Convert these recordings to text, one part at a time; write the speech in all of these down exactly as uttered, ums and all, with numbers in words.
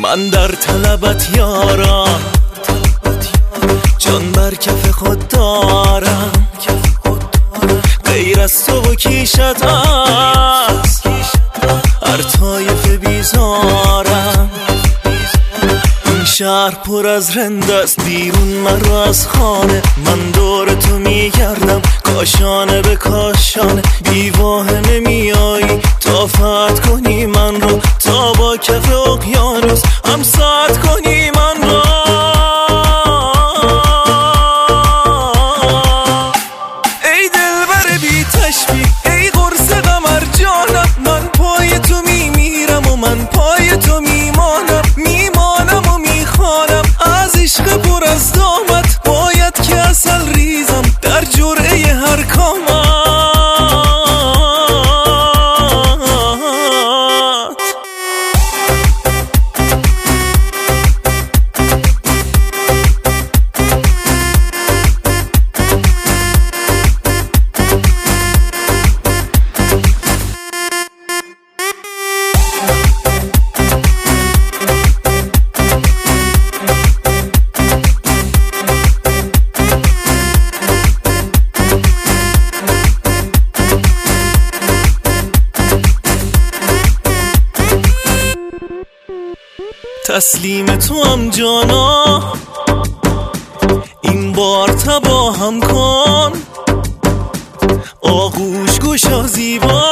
من در طلبت یارم، جان بر کف خود دارم، غیر از تو و کیشت است هر طایف بیزارم. این شهر پر از رند است، بیرون مرو از خانه، من دور تو میگردم کاشانه به کاشانه. بیواهمه میایی تا فتح کنی من رو، تا با کف اقیانوس هم ساعت کنی من رو. ای دلبر بی تشبیه، ای قرص قمر جانم، من پای تو میمیرم و من پای تو میمانم، میمانم و میخوانم از عشق پر از دامت. باید که اصل ریزم در جرعه هر کامت. تسلیم تو هم جانا، این بار تباهم کن، آغوش گوشا زیبا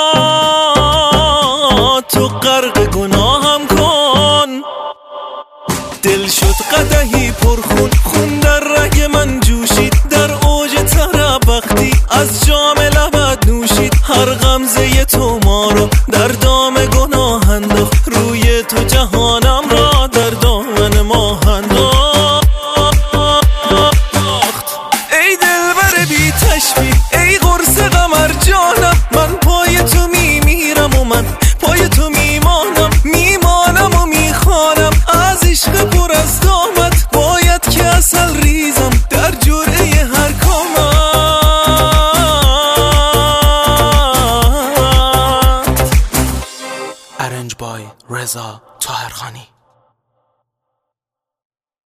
تو غرق گناهم کن. دل شد قدحی پرخون، خون در رگ من جوشید، در اوج طرب وقتی از جام لبت نوشید. هر غمزه تو ما رو در دام گناه انداخت، روی تو جهان